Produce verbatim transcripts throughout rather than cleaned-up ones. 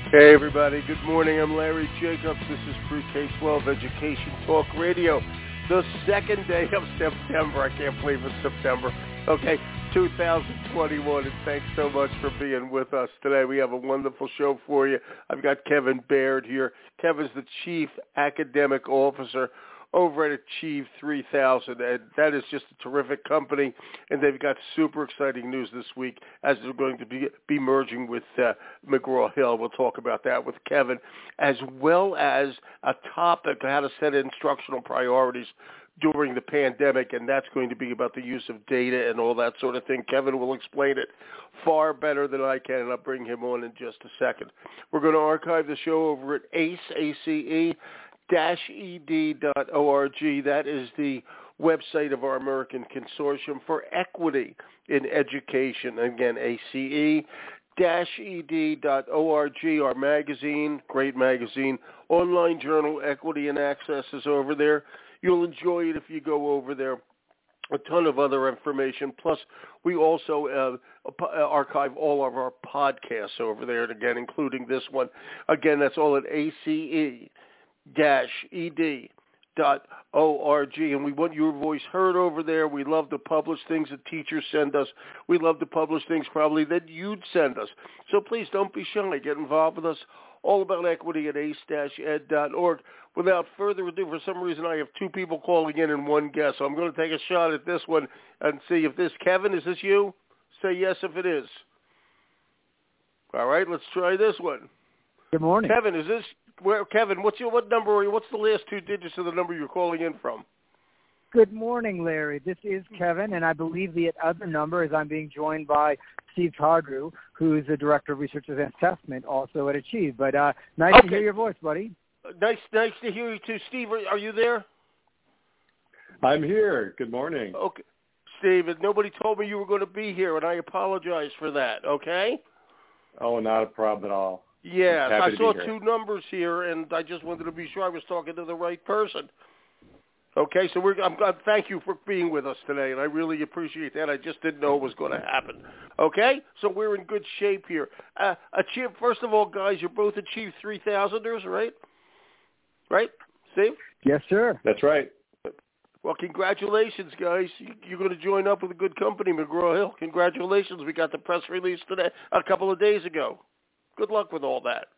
Hey everybody, good morning. I'm Larry Jacobs. This is Pre-K twelve Education Talk Radio. The second day of September. I can't believe it's September. Okay, two thousand twenty-one, and thanks so much for being with us today. We have a wonderful show for you. I've got Kevin Baird here. Kevin's the Chief Academic Officer over at Achieve three thousand, and that is just a terrific company, and they've got super exciting news this week as they're going to be, be merging with uh, McGraw-Hill. We'll talk about that with Kevin, as well as a topic, how to set instructional priorities during the pandemic, and that's going to be about the use of data and all that sort of thing. Kevin will explain it far better than I can, and I'll bring him on in just a second. We're going to archive the show over at A C E, A C E, dash E D dot org. That is the website of our American Consortium for Equity in Education. Again, A C E dash E D dot org. Our magazine, great magazine, online journal, Equity and Access is over there. You'll enjoy it if you go over there. A ton of other information. Plus, we also uh, archive all of our podcasts over there, and again, including this one. Again, that's all at A C E dash E D dot org, and we want your voice heard over there. We love to publish things that teachers send us. We love to publish things probably that you'd send us. So please don't be shy. Get involved with us. All about equity at A C E dash ed dot org. Without further ado, for some reason I have two people calling in and one guest, so I'm going to take a shot at this one and see if this, Kevin, is this you? Say yes if it is. All right, let's try this one. Good morning. Kevin, is this, where, Kevin, what's your, what number are you, what's the last two digits of the number you're calling in from? Good morning, Larry. This is Kevin, and I believe the other number is I'm being joined by Steve Tardrew, who is the Director of Research and Assessment, also at Achieve. But uh, nice okay. to hear your voice, buddy. Nice, nice to hear you too, Steve. Are, are you there? I'm here. Good morning. Okay, Steve. Nobody told me you were going to be here, and I apologize for that. Okay. Oh, not a problem at all. Yes, I saw two numbers here, and I just wanted to be sure I was talking to the right person. Okay, so we're, I'm, I'm, thank you for being with us today, and I really appreciate that. I just didn't know it was going to happen. Okay, so we're in good shape here. Uh, Achieve, first of all, guys, you're both Achieve three thousanders, right? Right, Steve? Yes, sir. That's right. Well, congratulations, guys. You're going to join up with a good company, McGraw-Hill. Congratulations. We got the press release today, a couple of days ago. Good luck with all that.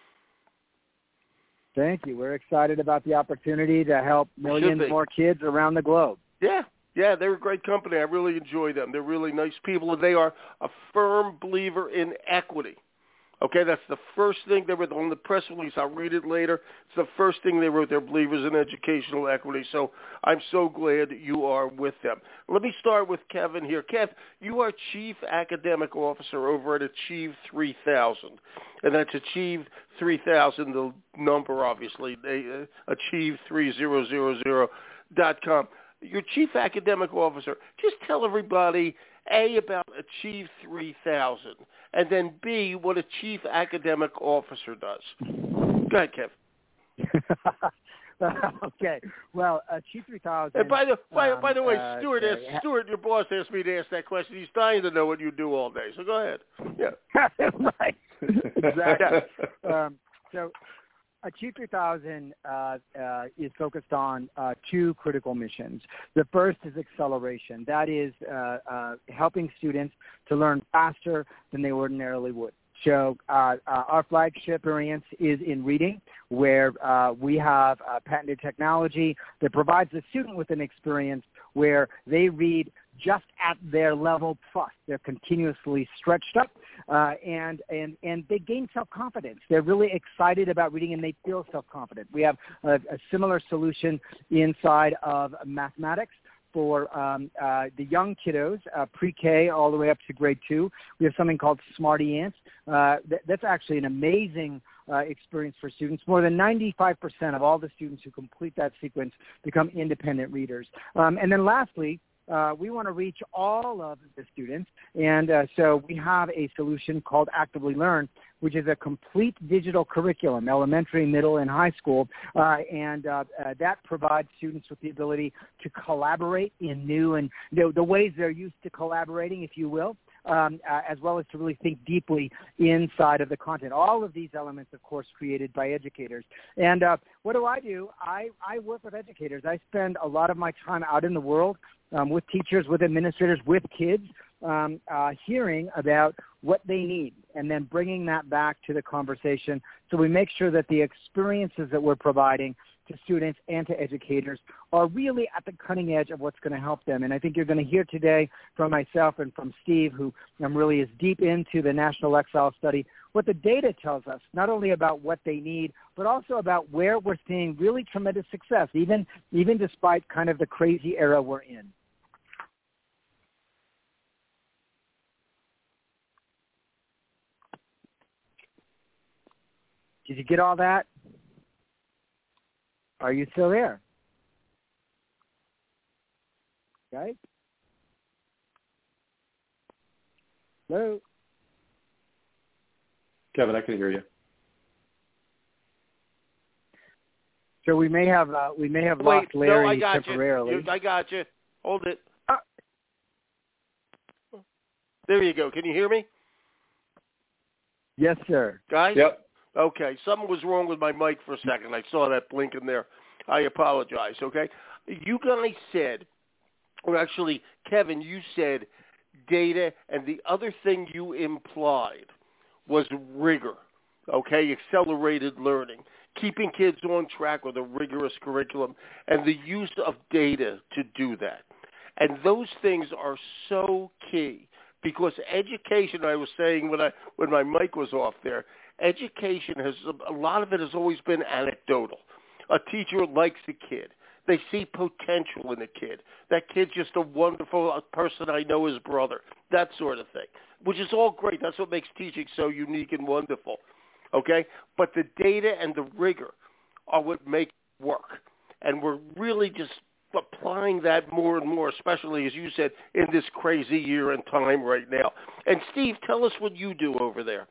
Thank you. We're excited about the opportunity to help millions more kids around the globe. Yeah, yeah, they're a great company. I really enjoy them. They're really nice people, and they are a firm believer in equity. Okay, that's the first thing they wrote on the press release. I'll read it later. It's the first thing they wrote. They're believers in educational equity. So I'm so glad you are with them. Let me start with Kevin here. Kev, you are Chief Academic Officer over at Achieve three thousand. And that's Achieve three thousand, the number, obviously, they, uh, achieve three thousand dot com. Your Chief Academic Officer, just tell everybody, A, about Achieve three thousand, and then B, what a Chief Academic Officer does. Go ahead, Kev. Okay. Well, Achieve three thousand. And by the by, um, by the way, uh, Stuart, asked, uh, Stuart, your boss asked me to ask that question. He's dying to know what you do all day. So go ahead. Yeah. Right. Exactly. um, so, Achieve three thousand uh, uh, is focused on uh, two critical missions. The first is acceleration. That is uh, uh, helping students to learn faster than they ordinarily would. So uh, uh, our flagship experience is in reading, where uh, we have uh, patented technology that provides the student with an experience where they read just at their level plus. They're continuously stretched up, uh, and, and, and they gain self-confidence. They're really excited about reading, and they feel self-confident. We have a, a similar solution inside of mathematics for um, uh, the young kiddos, uh, pre-K all the way up to grade two. We have something called Smarty Ants. Uh, th- that's actually an amazing uh, experience for students. More than ninety-five percent of all the students who complete that sequence become independent readers. Um, and then lastly, Uh, we want to reach all of the students, and uh, so we have a solution called Actively Learn, which is a complete digital curriculum, elementary, middle, and high school, uh, and uh, uh, that provides students with the ability to collaborate in new and you know, the ways they're used to collaborating, if you will. um, uh, as well as to really think deeply inside of the content. All of these elements, of course, created by educators. And uh, what do I do? I, I work with educators. I spend a lot of my time out in the world um, with teachers, with administrators, with kids, um, uh, hearing about what they need and then bringing that back to the conversation so we make sure that the experiences that we're providing to students and to educators are really at the cutting edge of what's going to help them. And I think you're going to hear today from myself and from Steve, who um, really is deep into the National Lexile study, what the data tells us, not only about what they need, but also about where we're seeing really tremendous success, even, even despite kind of the crazy era we're in. Did you get all that? Are you still there? Guys? Hello? Kevin, I can hear you. So we may have uh, we may have Wait, lost Larry no, I got temporarily. You. I got you. Hold it. Uh, there you go. Can you hear me? Yes, sir. Guys? Yep. Okay, something was wrong with my mic for a second. I saw that blink in there. I apologize, okay? You guys said, or actually, Kevin, you said data, and the other thing you implied was rigor, okay, accelerated learning, keeping kids on track with a rigorous curriculum, and the use of data to do that. And those things are so key because education, I was saying when I when my mic was off there, education has, a lot of it has always been anecdotal. A teacher likes a kid. They see potential in a kid. That kid's just a wonderful person. I know his brother. That sort of thing, which is all great. That's what makes teaching so unique and wonderful, okay? But the data and the rigor are what make it work. And we're really just applying that more and more, especially, as you said, in this crazy year and time right now. And, Steve, tell us what you do over there.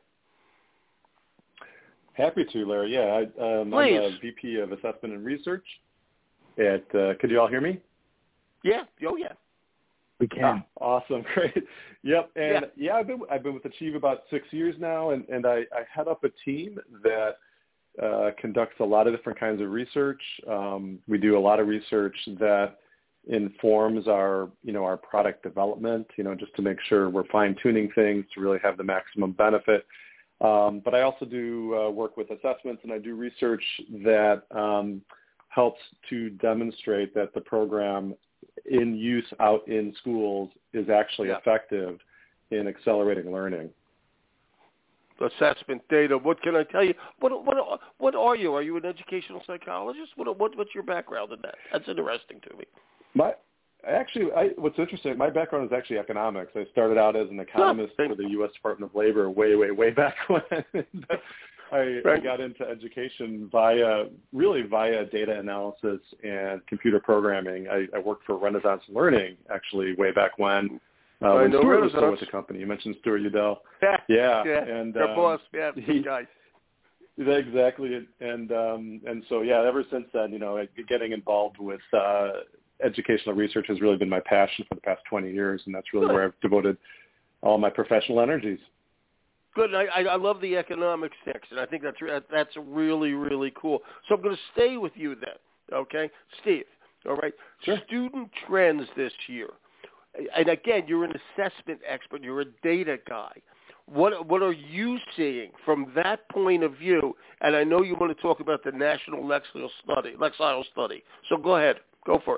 Happy to, Larry. Yeah, I, um, I'm a V P of Assessment and Research at, uh, could you all hear me? Yeah. Oh, yeah. We can. Ah, awesome. Great. Yep. And, yeah, yeah I've been I've been with Achieve about six years now, and, and I, I head up a team that uh, conducts a lot of different kinds of research. Um, we do a lot of research that informs our, you know, our product development, you know, just to make sure we're fine-tuning things to really have the maximum benefit. Um, but I also do uh, work with assessments, and I do research that um, helps to demonstrate that the program in use out in schools is actually yeah. effective in accelerating learning. Assessment data. What can I tell you? What what what are you? Are you an educational psychologist? What what what's your background in that? That's interesting to me. My Actually, I, what's interesting, my background is actually economics. I started out as an economist oh, for the U S Department of Labor way, way, way back when. I, right. I got into education via, really via data analysis and computer programming. I, I worked for Renaissance Learning, actually, way back when. Uh, when Stuart was still with the company. You mentioned Stuart Udell. Yeah, yeah. yeah. And, Their um, boss, yeah, he, good guy. Exactly. And, um, and so, yeah, ever since then, you know, getting involved with uh, educational research has really been my passion for the past twenty years, and that's really Good. where I've devoted all my professional energies. Good. I, I love the economics section. I think that's that's really, really cool. So I'm going to stay with you then, okay? Steve, all right? Sure. Student trends this year. And again, you're an assessment expert. You're a data guy. What what are you seeing from that point of view? And I know you want to talk about the National Lexile Study. Lexile Study. So go ahead. Go for it.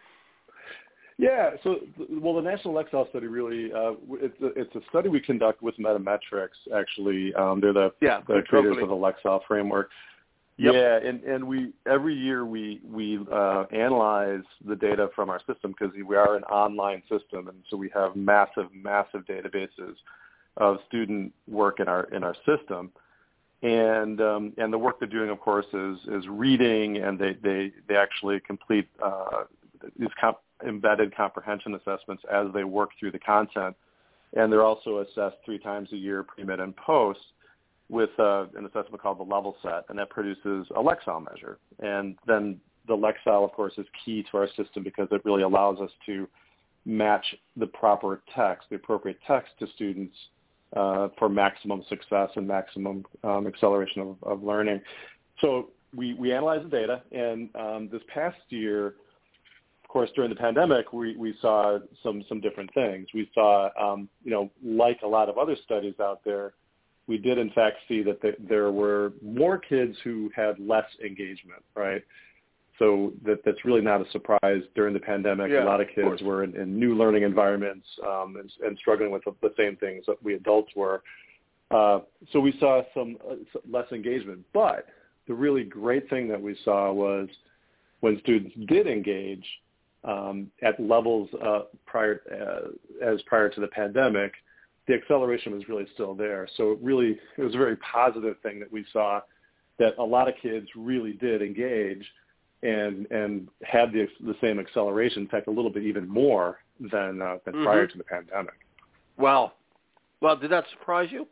Yeah, so, well, the National Lexile Study really, uh, it's, a, it's a study we conduct with Metametrics, actually. Um, they're the, yeah, the creators company. of the Lexile framework. Yep. Yeah, and, and we every year we, we uh, analyze the data from our system because we are an online system, and so we have massive, massive databases of student work in our in our system. And um, and the work they're doing, of course, is is reading, and they, they, they actually complete uh, these comp- embedded comprehension assessments as they work through the content. And they're also assessed three times a year, pre, mid, and post, with uh, an assessment called the level set, and that produces a Lexile measure. And then the Lexile, of course, is key to our system because it really allows us to match the proper text, the appropriate text to students uh, for maximum success and maximum um, acceleration of, of learning. So we, we analyzed the data, and um, this past year, of course, during the pandemic, we, we saw some, some different things. We saw, um, you know, like a lot of other studies out there, we did in fact see that the, there were more kids who had less engagement, right? So that, that's really not a surprise. During the pandemic, yeah, a lot of kids of were in, in new learning environments um, and, and struggling with the, the same things that we adults were. Uh, so we saw some uh, less engagement. But the really great thing that we saw was when students did engage um, at levels uh, prior uh, as prior to the pandemic, the acceleration was really still there. So it really, it was a very positive thing that we saw, that a lot of kids really did engage and and had the the same acceleration, in fact, a little bit even more than uh, than mm-hmm. prior to the pandemic. Wow. Well, did that surprise you?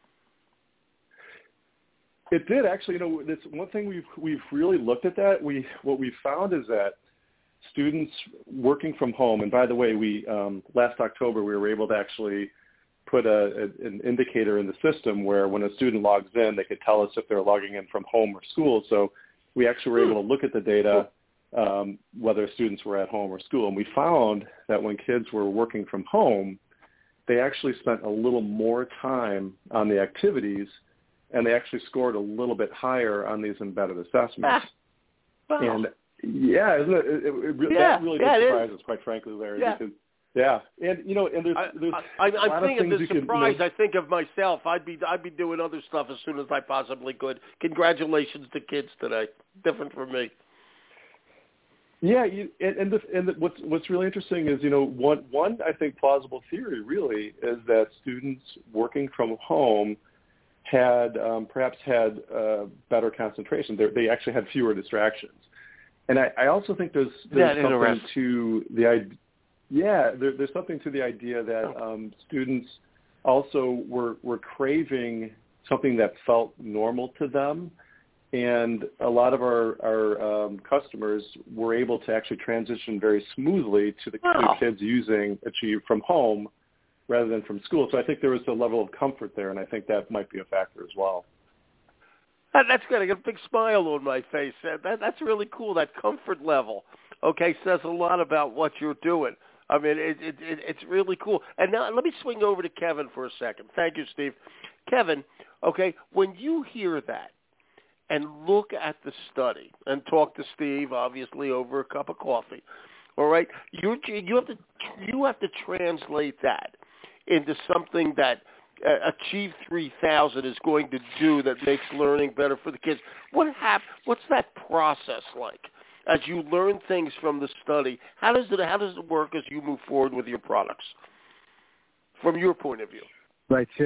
It did, actually. You know, that's one thing we've we've really looked at that. We what we found is that students working from home, and by the way, we um, last October we were able to actually put a, a, an indicator in the system where when a student logs in, they could tell us if they're logging in from home or school. So we actually were able to look at the data, um, whether students were at home or school. And we found that when kids were working from home, they actually spent a little more time on the activities, and they actually scored a little bit higher on these embedded assessments. Ah, wow. And yeah, isn't it? It, it, it yeah, that really yeah, did surprise us, quite frankly, Larry. Yeah. Because, yeah, and you know, and there's, there's I, I, a lot I'm thinking of the things you surprise. can, you know, I think of myself. I'd be I'd be doing other stuff as soon as I possibly could. Congratulations to kids today. Different from me. Yeah, you, and and, the, and the, what's what's really interesting is, you know, one one I think plausible theory really is that students working from home had um, perhaps had uh, better concentration. They're, they actually had fewer distractions, and I, I also think there's there's that something to the idea. Yeah, there, there's something to the idea that um, students also were were craving something that felt normal to them, and a lot of our our um, customers were able to actually transition very smoothly to the, wow. to the kids using Achieve from home rather than from school. So I think there was a level of comfort there, and I think that might be a factor as well. That, that's good. I got a big smile on my face. That, that's really cool. That comfort level, okay, says a lot about what you're doing. I mean, it, it, it, it's really cool. And now let me swing over to Kevin for a second. Thank you, Steve. Kevin, okay, when you hear that and look at the study and talk to Steve, obviously over a cup of coffee, all right, you you have to you have to translate that into something that uh, Achieve three thousand is going to do that makes learning better for the kids. What hap- What's that process like? As you learn things from the study, how does it how does it work as you move forward with your products, from your point of view? Right. So,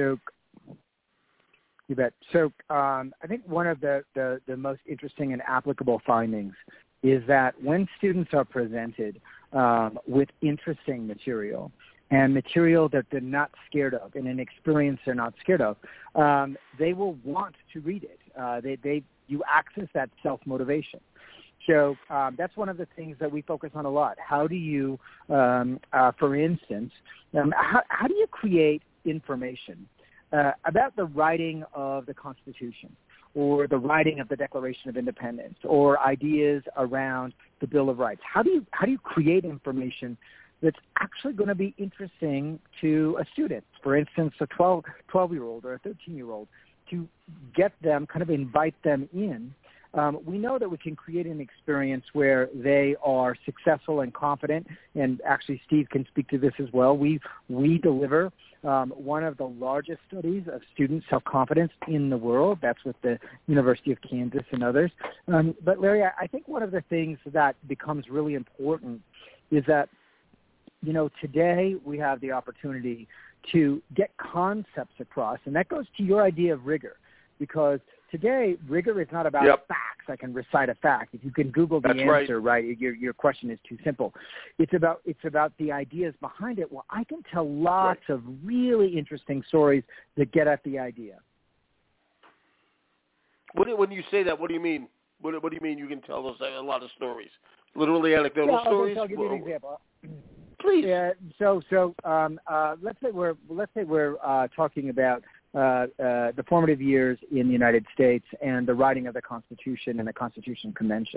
you bet. So, um, I think one of the, the, the most interesting and applicable findings is that when students are presented um, with interesting material and material that they're not scared of, and an experience they're not scared of, um, they will want to read it. Uh, they, they, you access that self-motivation. So um, that's one of the things that we focus on a lot. How do you, um, uh, for instance, um, how, how do you create information uh, about the writing of the Constitution, or the writing of the Declaration of Independence, or ideas around the Bill of Rights? How do you how do you create information that's actually going to be interesting to a student? For instance, a twelve, twelve-year-old or a thirteen-year-old, to get them, kind of invite them in. Um, we know that we can create an experience where they are successful and confident, and actually Steve can speak to this as well. We we deliver um, one of the largest studies of student self-confidence in the world. That's with the University of Kansas and others. Um, but Larry, I, I think one of the things that becomes really important is that, you know, today we have the opportunity to get concepts across, and that goes to your idea of rigor, because today rigor is not about yep. facts. I can recite a fact. If you can Google the That's answer, right, right your, your question is too simple. It's about it's about the ideas behind it. Well, I can tell lots right. of really interesting stories that get at the idea. What do, when you say that, what do you mean? What, what do you mean you can tell us a lot of stories? Literally anecdotal yeah, stories? I'll give you an example. Please. Yeah. So, so um, uh, let's say we're let's say we're uh, talking about uh, uh, the formative years in the United States and the writing of the Constitution and the Constitution Convention.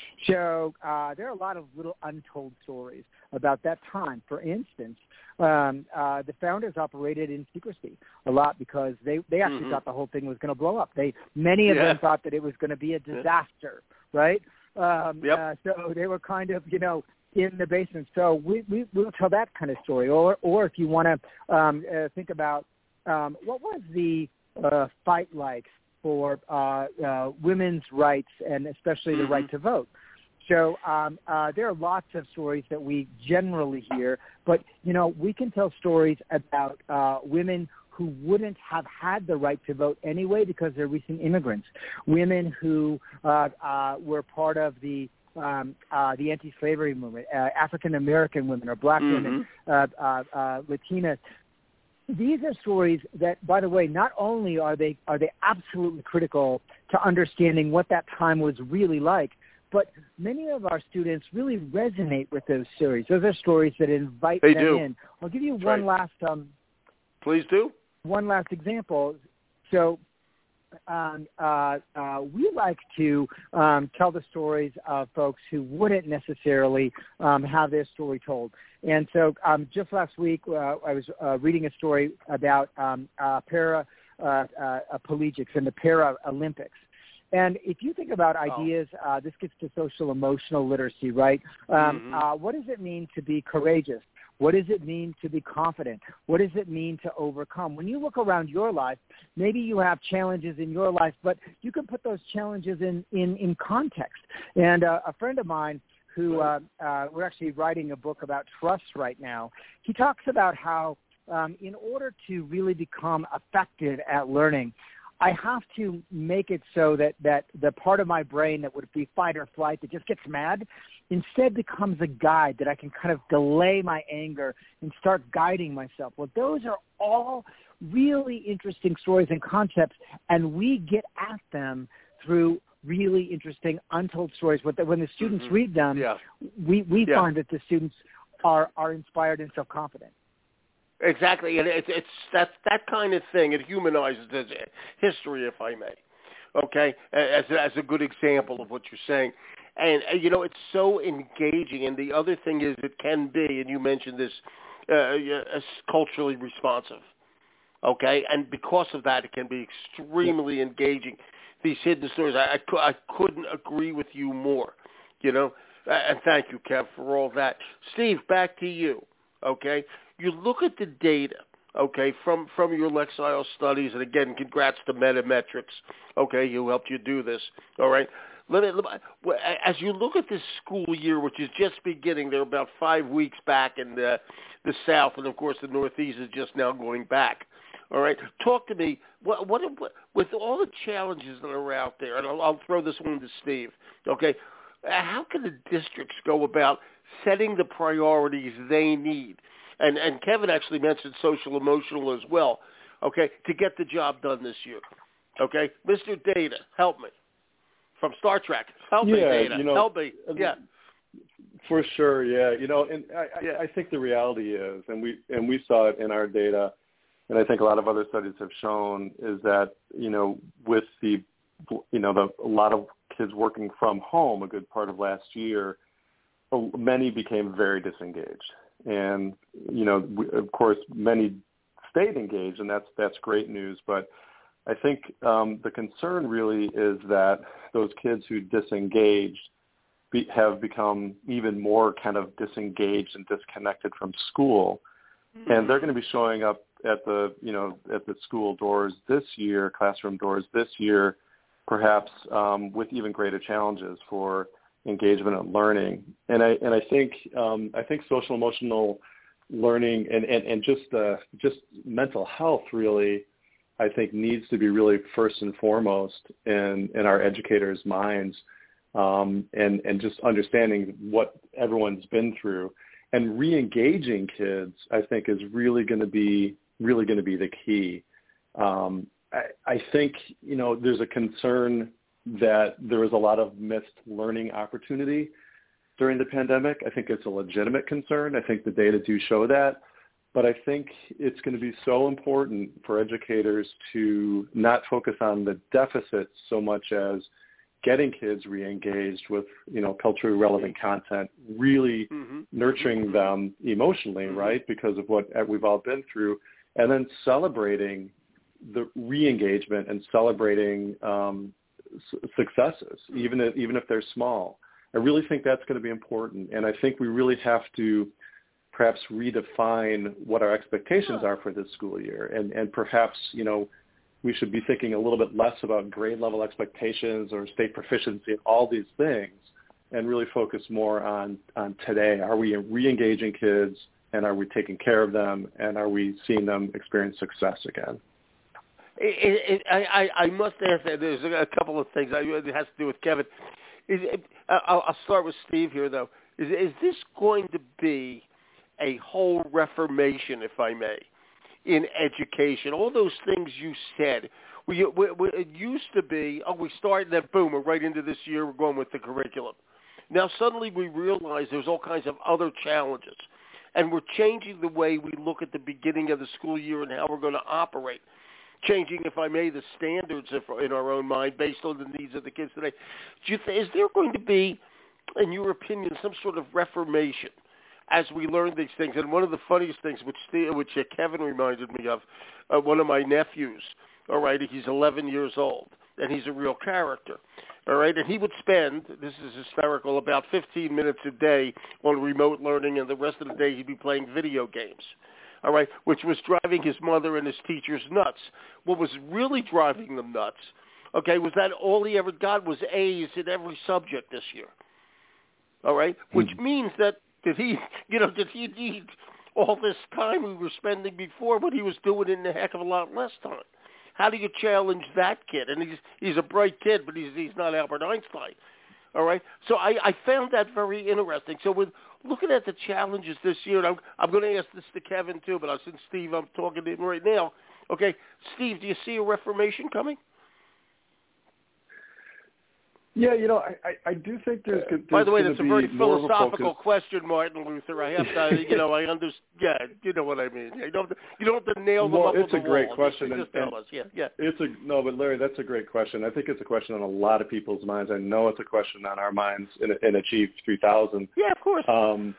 So uh, there are a lot of little untold stories about that time. For instance, um, uh, the founders operated in secrecy a lot because they, they actually mm-hmm. thought the whole thing was going to blow up. They many of yeah. them thought that it was going to be a disaster, yeah. right? Um, yep. uh, so they were kind of, you know, in the basement. So we, we, we'll tell that kind of story. Or, or if you want to um, uh, think about um, what was the uh, fight like for uh, uh, women's rights and especially the mm-hmm. right to vote. So um, uh, there are lots of stories that we generally hear, but, you know, we can tell stories about uh, women who wouldn't have had the right to vote anyway because they're recent immigrants, women who uh, uh, were part of the um, uh, the anti-slavery movement, uh, African-American women or black mm-hmm. women, uh, uh, uh, Latinas. These are stories that, by the way, not only are they are they absolutely critical to understanding what that time was really like, but many of our students really resonate with those stories. Those are stories that invite they them do. in. I'll give you That's one right. last um, Please do. One last example. So um, uh, uh, we like to um, tell the stories of folks who wouldn't necessarily um, have their story told. And so um, just last week, uh, I was uh, reading a story about um, uh, para uh, uh, collegiates and the Paralympics. And if you think about ideas, uh, this gets to social emotional literacy, right? Um, mm-hmm. uh, what does it mean to be courageous? What does it mean to be confident? What does it mean to overcome? When you look around your life, maybe you have challenges in your life, but you can put those challenges in, in, in context. And uh, a friend of mine who uh, uh, we're actually writing a book about trust right now, he talks about how um, in order to really become effective at learning, I have to make it so that, that the part of my brain that would be fight or flight that just gets mad instead becomes a guide that I can kind of delay my anger and start guiding myself. Well, those are all really interesting stories and concepts, and we get at them through really interesting untold stories. When the, when the students mm-hmm. read them, yeah. we, we yeah. find that the students are, are inspired and self-confident. Exactly, and it's it's that that kind of thing. It humanizes history, if I may. Okay, as as a good example of what you're saying, and uh, you know it's so engaging. And the other thing is, it can be, and you mentioned this, uh, uh, culturally responsive. Okay, and because of that, it can be extremely engaging. These hidden stories, I I, I couldn't agree with you more. You know, and thank you, Kev, for all that. Steve, back to you. Okay. You look at the data, okay, from, from your Lexile studies, and again, congrats to Metametrics, okay, who helped you do this, all right? Let me, let me, as you look at this school year, which is just beginning, they're about five weeks back in the, the South, and of course the Northeast is just now going back, all right? Talk to me, what, what, what with all the challenges that are out there, and I'll, I'll throw this one to Steve, okay, how can the districts go about setting the priorities they need? And and Kevin actually mentioned social emotional as well, okay, to get the job done this year. Okay? Mister Data, help me. From Star Trek. Help yeah, me, Data. You know, help me. Yeah. For sure, yeah. You know, and I, yeah. I, I think the reality is, and we and we saw it in our data, and I think a lot of other studies have shown, is that, you know, with the, you know, the a lot of kids working from home a good part of last year, many became very disengaged. And, you know, we, of course, many stayed engaged, and that's that's great news. But I think um, the concern really is that those kids who disengaged be, have become even more kind of disengaged and disconnected from school, mm-hmm. and they're going to be showing up at the, you know, at the school doors this year, classroom doors this year, perhaps um, with even greater challenges for engagement and learning. And I and I think um, I think social emotional learning and, and, and just uh, just mental health really, I think, needs to be really first and foremost in, in our educators' minds, um, and and just understanding what everyone's been through and re-engaging kids, I think, is really going to be really going to be the key. Um, I, I think, you know, there's a concern that there was a lot of missed learning opportunity during the pandemic. I think it's a legitimate concern. I think the data do show that. But I think it's going to be so important for educators to not focus on the deficits so much as getting kids re-engaged with, you know, culturally relevant content, really mm-hmm. nurturing them emotionally, mm-hmm. right, because of what we've all been through, and then celebrating the re-engagement and celebrating um, s- successes, even if, even if they're small. I really think that's going to be important, and I think we really have to perhaps redefine what our expectations are for this school year, and, and perhaps, you know, we should be thinking a little bit less about grade level expectations or state proficiency and all these things, and really focus more on, on today. Are we re-engaging kids, and are we taking care of them, and are we seeing them experience success again? It, it, I, I must ask that there's a couple of things. It has to do with Kevin. Is it, I'll, I'll start with Steve here, though. Is, is this going to be a whole reformation, if I may, in education? All those things you said, we, we, we, it used to be, oh, we start and then boom, we're right into this year, we're going with the curriculum. Now suddenly we realize there's all kinds of other challenges, and we're changing the way we look at the beginning of the school year and how we're going to operate. Changing, if I may, the standards in our own mind based on the needs of the kids today. Do you th- is there going to be, in your opinion, some sort of reformation as we learn these things? And one of the funniest things, which Steve, which uh, Kevin reminded me of, uh, one of my nephews, all right, he's eleven years old, and he's a real character, all right, and he would spend, this is hysterical, about fifteen minutes a day on remote learning, and the rest of the day he'd be playing video games, all right, which was driving his mother and his teachers nuts. What was really driving them nuts, okay, was that all he ever got was A's in every subject this year, all right, which mm-hmm. means that Did he, you know, did he need all this time we were spending before, but he was doing it in a heck of a lot less time? How do you challenge that kid? And he's he's a bright kid, but he's he's not Albert Einstein, all right? So I, I found that very interesting. So with looking at the challenges this year, and I'm, I'm going to ask this to Kevin too, but since Steve, I'm talking to him right now. Okay, Steve, do you see a reformation coming? Yeah, you know, I, I, I do think there's, there's By the way, that's a very philosophical a question, Martin Luther. I have to, you know, I understand. Yeah, you know what I mean. You don't, you don't have to nail them well, up it's on a the great wall. question. Just, and, just tell and us. Yeah, yeah. It's a no, but Larry, that's a great question. I think it's a question on a lot of people's minds. I know it's a question on our minds in, in Achieve three thousand. Yeah, of course. Um,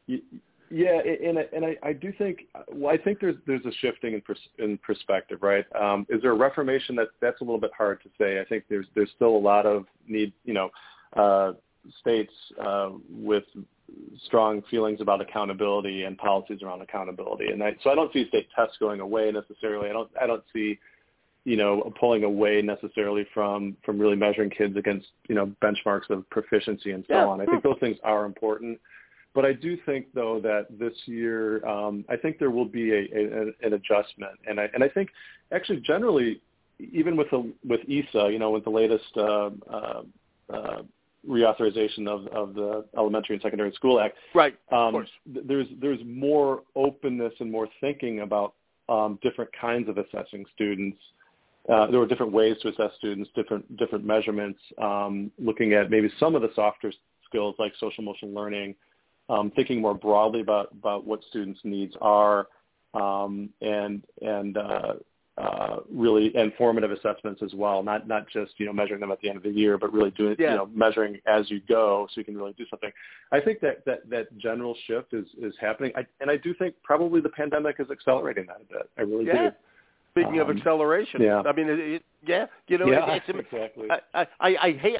yeah, and and I, I do think well, I think there's there's a shifting in pers- in perspective, right? Um, is there a reformation? That that's a little bit hard to say. I think there's there's still a lot of need, you know. Uh, states uh, with strong feelings about accountability and policies around accountability, and I, so I don't see state tests going away necessarily. I don't I don't see you know pulling away necessarily from from really measuring kids against you know benchmarks of proficiency and so yeah. on. I think those things are important, but I do think though that this year um, I think there will be a, a, an adjustment, and I and I think actually generally even with the with E S A, you know, with the latest. Uh, uh, uh, reauthorization of, of the Elementary and Secondary School Act. Right. Um, of course. th- there's there's more openness and more thinking about um, different kinds of assessing students. Uh, there were different ways to assess students, different different measurements, um, looking at maybe some of the softer skills like social emotional learning, um, thinking more broadly about, about what students' needs are, um, and and uh, uh, really informative assessments as well, not not just, you know, measuring them at the end of the year, but really doing, yeah. you know, measuring as you go so you can really do something. I think that that, that general shift is, is happening. I, and I do think probably the pandemic is accelerating that a bit. I really yeah. do. Speaking um, of acceleration, yeah. I mean, it, it, yeah, you know, yeah, it, it's exactly. I, I, I hate.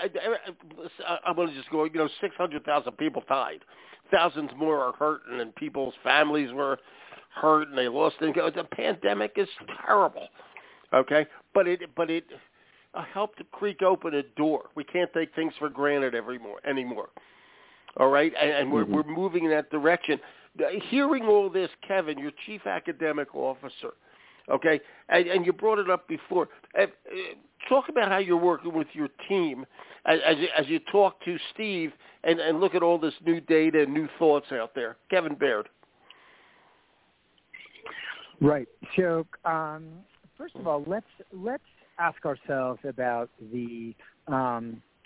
I, I'm going to just go. You know, six hundred thousand people died, thousands more are hurting, and people's families were hurt, and they lost income. The pandemic is terrible, okay? But it, but it uh, helped to creak open a door. We can't take things for granted every more anymore. All right, and, and we're mm-hmm. we're moving in that direction. Hearing all this, Kevin, your chief academic officer. Okay, and, and you brought it up before. Uh, talk about how you're working with your team as, as, you, as you talk to Steve and, and look at all this new data and new thoughts out there. Kevin Baird. Right. So um, first of all, let's let's ask ourselves about the um,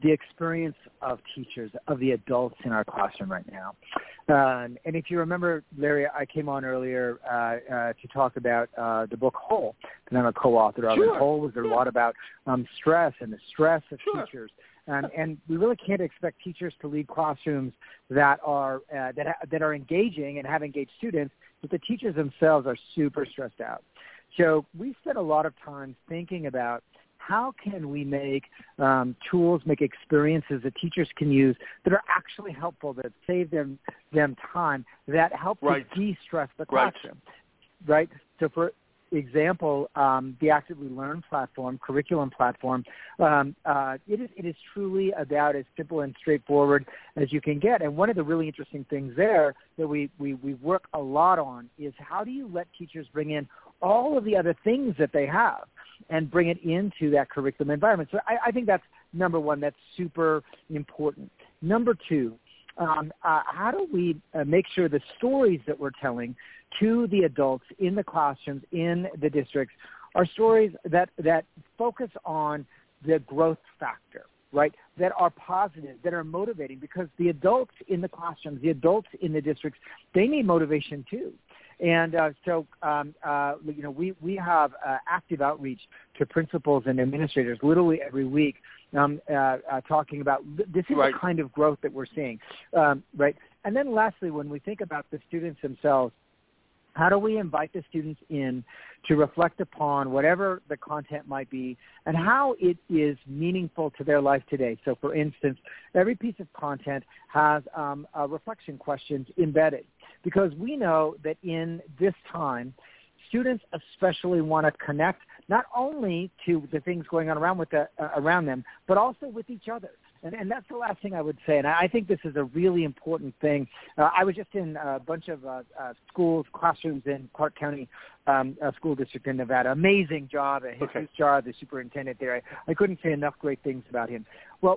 the experience of teachers, of the adults in our classroom right now. Um, and if you remember, Larry, I came on earlier uh, uh, to talk about uh, the book Whole, that I'm a co-author of. Sure. And Whole was a yeah. lot about um, stress and the stress of Sure. teachers. Um, and we really can't expect teachers to lead classrooms that are uh, that ha- that are engaging and have engaged students, but the teachers themselves are super stressed out. So we spent a lot of time thinking about how can we make um, tools, make experiences that teachers can use that are actually helpful, that save them them time, that help right. to de-stress the Right. classroom, right? So for example, um, the Actively Learn platform, curriculum platform, um, uh, it is it is truly about as simple and straightforward as you can get. And one of the really interesting things there that we, we, we work a lot on is how do you let teachers bring in all of the other things that they have and bring it into that curriculum environment. So I, I think that's number one. That's super important. Number two, um, uh, how do we uh, make sure the stories that we're telling to the adults in the classrooms, in the districts, are stories that, that focus on the growth factor, right, that are positive, that are motivating, because the adults in the classrooms, the adults in the districts, they need motivation too. And uh, so, um, uh, you know, we, we have uh, active outreach to principals and administrators literally every week um, uh, uh, talking about this is right. the kind of growth that we're seeing, um, right? And then lastly, when we think about the students themselves, how do we invite the students in to reflect upon whatever the content might be and how it is meaningful to their life today? So, for instance, every piece of content has um, uh, reflection questions embedded, because we know that in this time, students especially want to connect not only to the things going on around with the, uh, around them, but also with each other. And, and that's the last thing I would say. And I think this is a really important thing. Uh, I was just in a bunch of uh, uh, schools, classrooms in Clark County um, uh, School District in Nevada. Amazing job. Jesus okay. Jar, the superintendent there. I, I couldn't say enough great things about him. Well,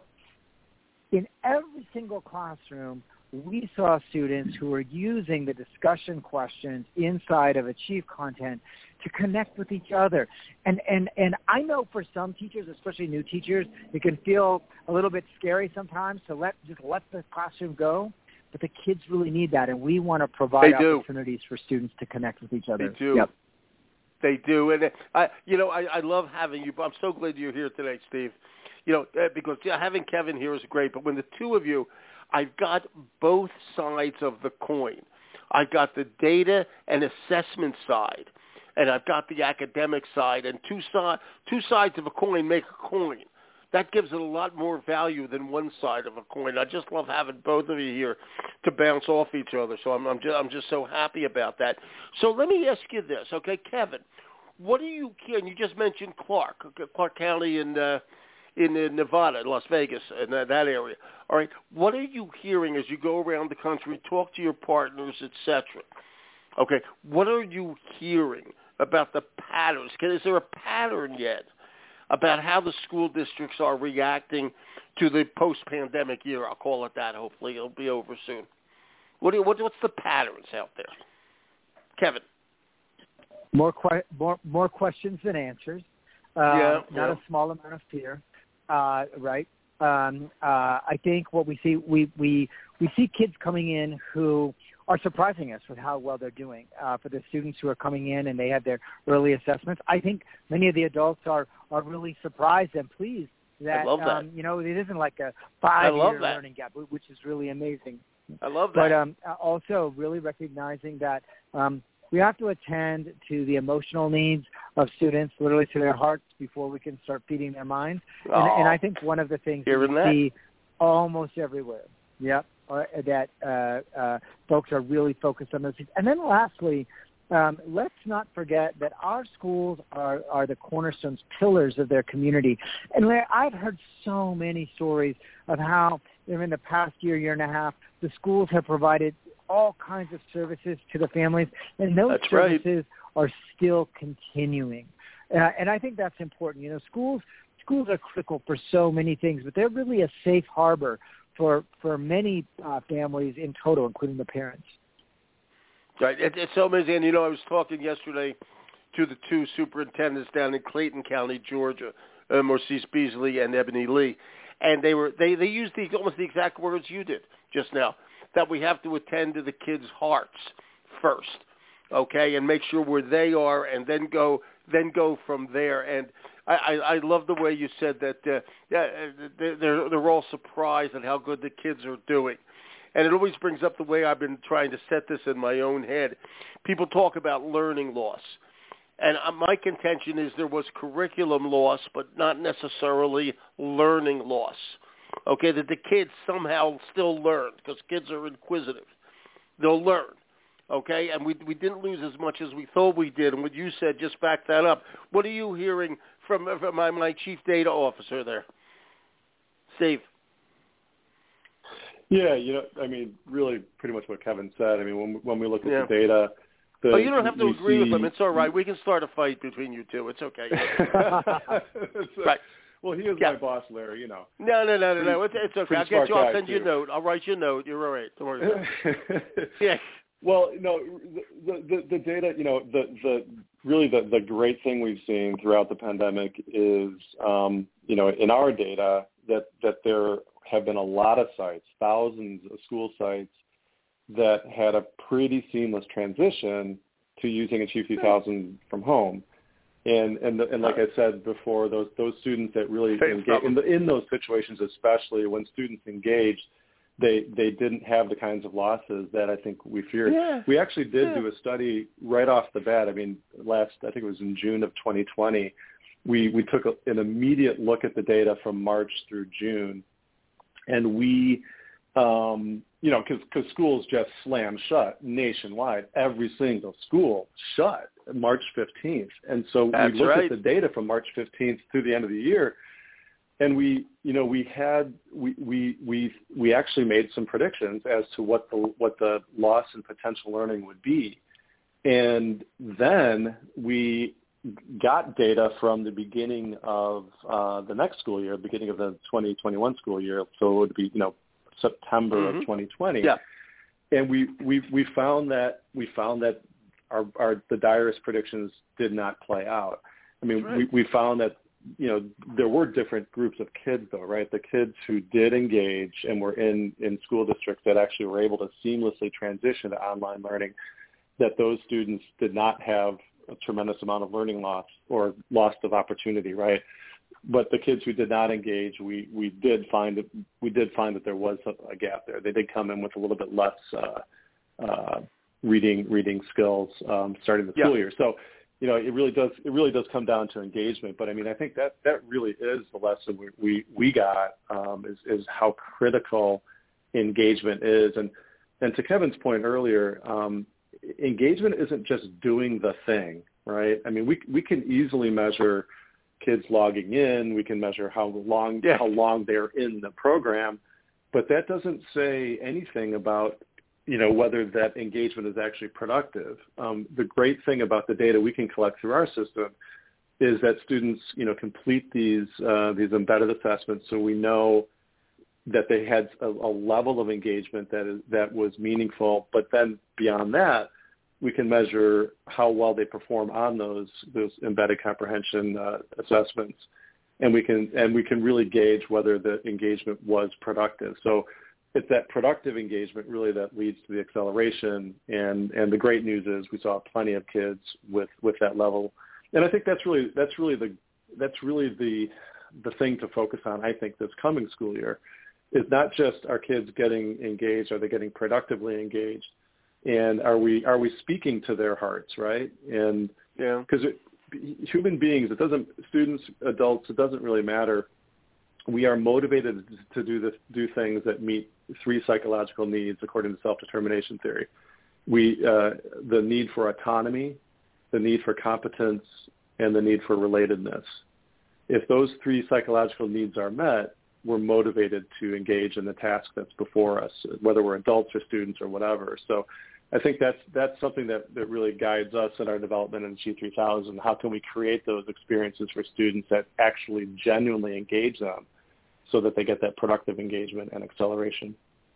in every single classroom, we saw students who were using the discussion questions inside of Achieve content to connect with each other. And, and, and I know for some teachers, especially new teachers, it can feel a little bit scary sometimes to let just let the classroom go. But the kids really need that, and we want to provide They do. opportunities for students to connect with each other. They do. Yep. They do. And, I, you know, I, I love having you. I'm so glad you're here today, Steve. You know, uh, because yeah, having Kevin here is great. But when the two of you, I've got both sides of the coin. I've got the data and assessment side, and I've got the academic side. And two, si- two sides of a coin make a coin. That gives it a lot more value than one side of a coin. I just love having both of you here to bounce off each other. So I'm, I'm, just, I'm just so happy about that. So let me ask you this, okay, Kevin? What do you hear? And you just mentioned Clark, Clark County and uh, in uh, Nevada, Las Vegas, in that, that area. All right, what are you hearing as you go around the country, talk to your partners, et cetera? Okay, what are you hearing about the patterns? Is there a pattern yet about how the school districts are reacting to the post-pandemic year? I'll call it that. Hopefully it'll be over soon. What do you, what, what's the patterns out there? Kevin. More, que- more, more questions than answers. Uh, yeah, not yeah. a small amount of fear, uh, right? Um, uh, I think what we see, we, we, we see kids coming in who are surprising us with how well they're doing. Uh, for the students who are coming in and they have their early assessments, I think many of the adults are, are really surprised and pleased that, I love that. Um, you know, it isn't like a five-year learning gap, which is really amazing. I love that. But um, also really recognizing that um, we have to attend to the emotional needs of students, literally to their hearts, before we can start feeding their minds. Oh, and, and I think one of the things that we that. see almost everywhere, yep, or, that uh, uh, folks are really focused on those things. And then lastly, um, let's not forget that our schools are, are the cornerstones, pillars of their community. And Larry, I've heard so many stories of how in the past year, year and a half, the schools have provided all kinds of services to the families, and those That's services right. are still continuing. Uh, and I think that's important. You know, schools schools are critical for so many things, but they're really a safe harbor for for many uh, families in total, including the parents. Right. It, it's so amazing. And, you know, I was talking yesterday to the two superintendents down in Clayton County, Georgia, uh, Maurice Beasley and Ebony Lee. and they were they, they used the, almost the exact words you did just now, that we have to attend to the kids' hearts first, okay, and make sure where they are, and then go then go from there. And I, I, I love the way you said that uh, they're, they're all surprised at how good the kids are doing. And it always brings up the way I've been trying to set this in my own head. People talk about learning loss. And my contention is there was curriculum loss, but not necessarily learning loss. Okay, that the kids somehow still learn, because kids are inquisitive. They'll learn. Okay, and we we didn't lose as much as we thought we did. And what you said, just back that up. What are you hearing from, from my, my chief data officer there, Steve? Yeah, you know, I mean, really pretty much what Kevin said. I mean, when, when we look at yeah. the data... The, oh, you don't have to agree see, with them. It's all right. We can start a fight between you two. It's okay. Right. Well, he is yeah. my boss, Larry, you know. No, no, no, no, no. It's, it's okay. I'll get you. I'll send too. you a note. I'll write you a note. You're all right. Don't worry about it. Yeah. Well, no, the, the, the data, you know, the, the really the, the great thing we've seen throughout the pandemic is, um, you know, in our data that, that there have been a lot of sites, thousands of school sites that had a pretty seamless transition to using Achieve three thousand from home. And and, the, and like I said before, those those students that really engage, in, the, in those situations, especially when students engaged, they they didn't have the kinds of losses that I think we feared. Yeah. We actually did yeah. do a study right off the bat. I mean, last, I think it was in June of twenty twenty, we, we took a, an immediate look at the data from March through June, and we, um, you know, because schools just slammed shut nationwide. Every single school shut March fifteenth. And so That's we looked right. at the data from March fifteenth through the end of the year, and we, you know, we had, we, we, we, we actually made some predictions as to what the, what the loss in potential learning would be. And then we got data from the beginning of uh, the next school year, beginning of the twenty twenty-one school year. So it would be, you know, September mm-hmm. of twenty twenty. Yeah. And we, we, we found that, we found that our, our, the direst predictions did not play out. I mean, right. we, we found that, you know, there were different groups of kids though, right? The kids who did engage and were in, in school districts that actually were able to seamlessly transition to online learning, that those students did not have a tremendous amount of learning loss or loss of opportunity, right? But the kids who did not engage, we, we did find that we did find that there was a, a gap there. They did come in with a little bit less uh, uh, reading reading skills um, starting the school yeah. year. So, you know, it really does it really does come down to engagement. But I mean, I think that that really is the lesson we we, we got um, is is how critical engagement is. And and to Kevin's point earlier, um, engagement isn't just doing the thing, right? I mean, we we can easily measure kids logging in. We can measure how long yeah. how long they're in the program, but that doesn't say anything about, you know, whether that engagement is actually productive. Um, the great thing about the data we can collect through our system is that students, you know, complete these uh, these embedded assessments, so we know that they had a, a level of engagement that is that was meaningful. But then beyond that, we can measure how well they perform on those those embedded comprehension uh, assessments, and we can and we can really gauge whether the engagement was productive. So it's that productive engagement really that leads to the acceleration. And, and the great news is we saw plenty of kids with, with that level. And I think that's really that's really the that's really the the thing to focus on. I think this coming school year is not just are kids getting engaged, are they getting productively engaged? And are we are we speaking to their hearts, right? And yeah, because human beings, it doesn't students, adults, it doesn't really matter. We are motivated to do this, do things that meet three psychological needs according to self-determination theory. We uh, the need for autonomy, the need for competence, and the need for relatedness. If those three psychological needs are met, we're motivated to engage in the task that's before us, whether we're adults or students or whatever. So I think that's that's something that, that really guides us in our development in Achieve three thousand. How can we create those experiences for students that actually genuinely engage them so that they get that productive engagement and acceleration?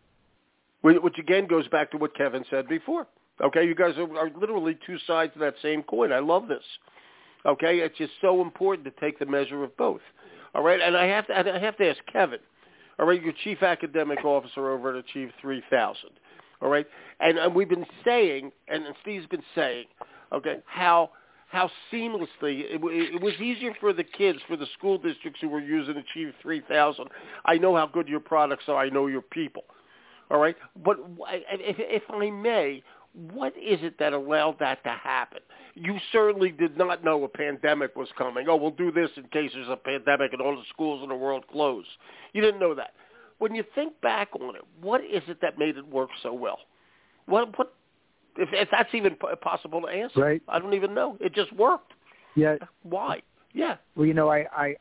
Which again goes back to what Kevin said before. Okay, you guys are, are literally two sides of that same coin. I love this. Okay, it's just so important to take the measure of both. All right, and I have to I have to ask Kevin, all right, your chief academic officer over at Achieve three thousand, all right? And, and we've been saying, and Steve's been saying, okay, how how seamlessly, it, it was easier for the kids, for the school districts who were using Achieve three thousand. I know how good your products are. I know your people, all right? But if, if I may, what is it that allowed that to happen? You certainly did not know a pandemic was coming. Oh, we'll do this in case there's a pandemic and all the schools in the world close. You didn't know that. When you think back on it, what is it that made it work so well? What, what if, if that's even possible to answer? Right. I don't even know. It just worked. Yeah. Why? Yeah. Well, you know, I, I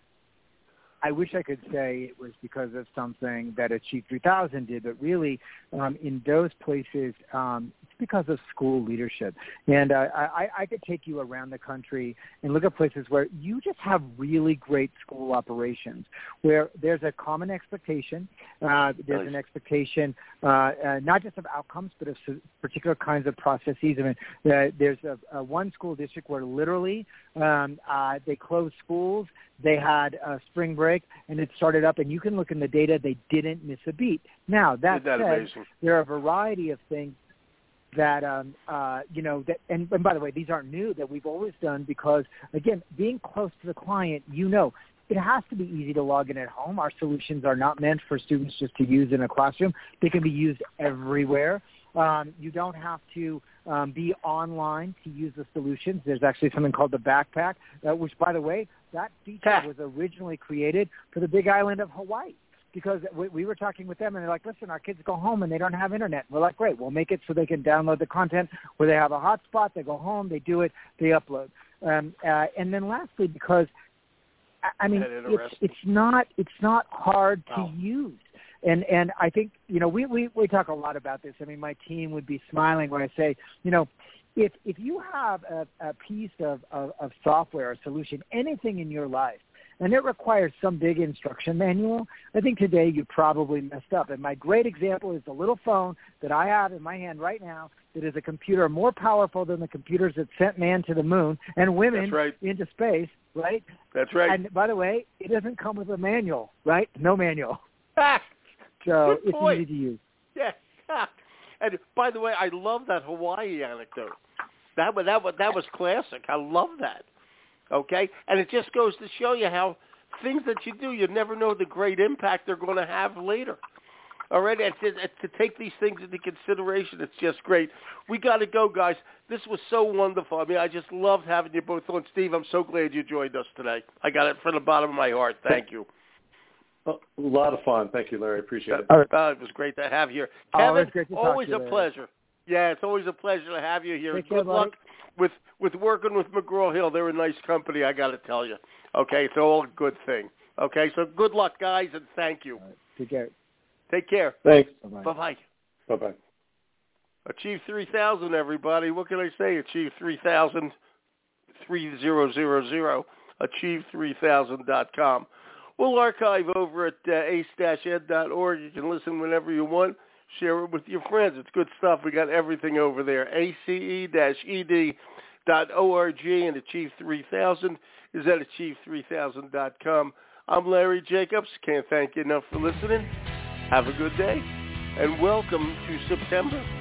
I wish I could say it was because of something that Achieve three thousand did, but really um, in those places, um, it's because of school leadership. And uh, I, I could take you around the country and look at places where you just have really great school operations, where there's a common expectation. Uh, there's an expectation uh, uh, not just of outcomes, but of particular kinds of processes. I mean, uh, there's a, a one school district where literally um, uh, they closed schools. They had a spring break, and it started up, and you can look in the data. They didn't miss a beat. Now, that, that said, amazing? There are a variety of things that, um, uh, you know, that, and, and by the way, these aren't new, that we've always done because, again, being close to the client, you know, it has to be easy to log in at home. Our solutions are not meant for students just to use in a classroom. They can be used everywhere. Um, you don't have to um, be online to use the solutions. There's actually something called the Backpack, uh, which, by the way, that feature was originally created for the Big Island of Hawaii because we, we were talking with them, and they're like, listen, our kids go home and they don't have internet. We're like, great, we'll make it so they can download the content where they have a hotspot. They go home, they do it, they upload. Um, uh, and then lastly, because, I, I mean, it's, it's, not, it's not hard to wow. use. And and I think, you know, we, we, we talk a lot about this. I mean, my team would be smiling when I say, you know, if if you have a, a piece of, of, of software or solution, anything in your life, and it requires some big instruction manual, I think today you probably messed up. And my great example is the little phone that I have in my hand right now that is a computer more powerful than the computers that sent man to the moon and women right. into space, right? That's right. And by the way, it doesn't come with a manual, right? No manual. Ah. So Good it's point. easy to use. Yeah. And by the way, I love that Hawaii anecdote. That was, that was, that was classic. I love that. Okay? And it just goes to show you how things that you do, you never know the great impact they're going to have later. All right? And to, and to take these things into consideration, it's just great. We got to go, guys. This was so wonderful. I mean, I just loved having you both on. Steve, I'm so glad you joined us today. I got it from the bottom of my heart. Thank you. A lot of fun. Thank you, Larry. Appreciate it. Uh, uh, it was great to have you here. Kevin, oh, great to always to a you, pleasure. Yeah, it's always a pleasure to have you here. Take Good care, luck with, with working with McGraw-Hill. They're a nice company, I got to tell you. Okay, it's all a good thing. Okay, so good luck, guys, and thank you. Right, take care. Take care. Thanks. Bye-bye. Bye-bye. Bye-bye. Achieve three thousand, everybody. What can I say? Achieve three thousand, three thousand, achieve three thousand dot com. We'll archive over at uh, ace dash ed dot org. You can listen whenever you want. Share it with your friends. It's good stuff. We got everything over there. A C E dash E D dot org and Achieve three thousand is at achieve three thousand dot com. I'm Larry Jacobs. Can't thank you enough for listening. Have a good day, and welcome to September.